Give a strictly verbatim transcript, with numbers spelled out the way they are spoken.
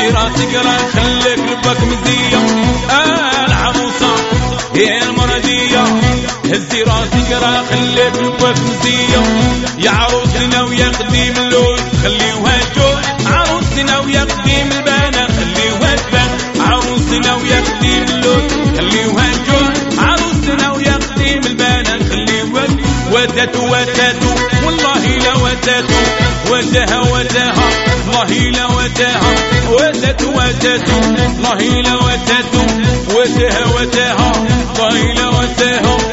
هزي راسك راه خليك لبك مزية. آه العروسة هي المرضية، هزي راسك راه خليك لبك مزية. يا عروسنا ويا قديم اللوز خليوها جوز، عروسنا ويا قديم البنا خليوها تبان، عروسنا ويا قديم اللوز خليوها جوز، عروسنا ويا قديم البنا خليوها. وتاتو وتاتو والله لا وتاتو، وتاها وتاها والله لا وتاها، وتاتو وتاتو والله لا وتاتو، وتاها وتاها والله لا وتاها.